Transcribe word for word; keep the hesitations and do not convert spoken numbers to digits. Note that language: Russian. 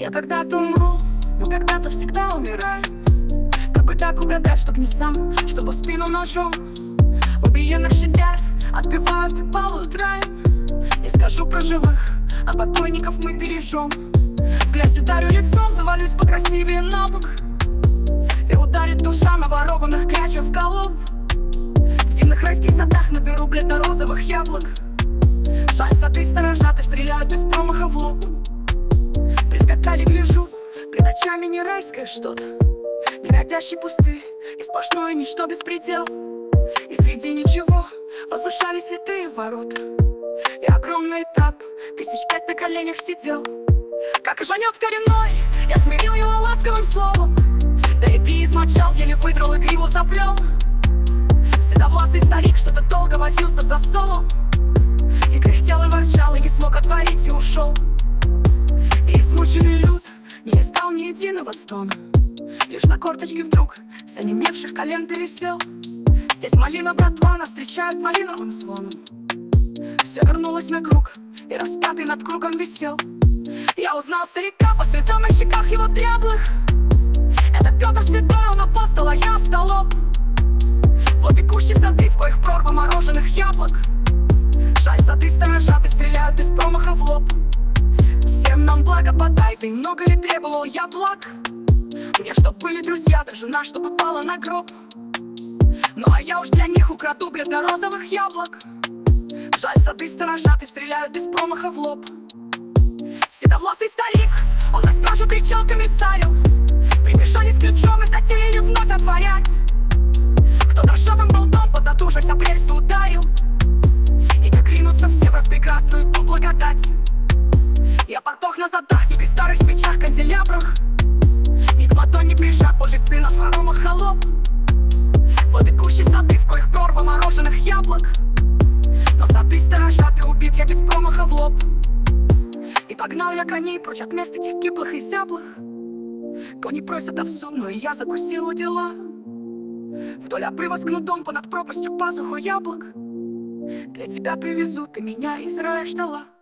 Я когда-то умру, но когда-то всегда умираю. Как бы так угадать, чтоб не сам, чтобы в спину ножом. Убиенных щадят, отпевают и балуют раем. Не скажу про живых, а покойников мы бережем. В грязь ударю лицом, завалюсь покрасивее на бок. И ударит душа на ворованных крячев в голуб. В дивных райских садах наберу бледно-розовых яблок. Жаль, сады сторожат и стреляют без промаха в лоб. Прискакали, гляжу, пред очами не райское что-то. Неродящий пустырь и сплошное ничто беспредел. И среди ничего возвышались святые ворота. И огромный этап, тысяч пять на коленях сидел. Как и жонет коренной, я смирил его ласковым словом. Да и пи измочал, еле выдрал и гриву заплел. Седовласый старик что-то долго возился за солом. И кряхтел и ворчал, и не смог отворить, и ушел. И измученный люд не издал ни единого стона. Лишь на корточке вдруг с онемевших колен пересел. Здесь малина, братва, нас встречают малиновым звоном. Все вернулось на круг, и распятый над кругом висел. Я узнал старика по слезам на щеках его дряблых. Это Петр Святой, он апостол, а я столоп. Вот и кущи сады, в коих прорва мороженых яблок. Жаль, сады сторожат и стреляют без промаха в лоб. Всем нам благо подай, ты много ли требовал я благ? Мне чтоб были друзья, да жена, чтобы пала на гроб. Ну а я уж для них украду бледно-розовых яблок. Жаль, сады сторожат и стреляют без промаха в лоб. Седовласый старик, он на стражу кричал комиссарю. Прибежали с ключом и затеяли вновь отворять. Кто-то ржавым болтом, поднатужившись об рельсу, ударил. И как ринутся все в распрекрасную ту благодать. Я подох на задах, не при старых свечах, канделябрах. И к Мадонне прижат Божий сын от хоромах холоп. Вот и кущи сады, в коих прорва мороженых яблок. Но сады сторожат и убит я без промаха в лоб. И погнал я коней прочь от мест этих киплых и зяблых. Кони просят овсу, но и я закусил у дела. Вдоль обрыва с кнутом понад пропастью пазуху яблок. Для тебя привезу, ты меня из рая ждала.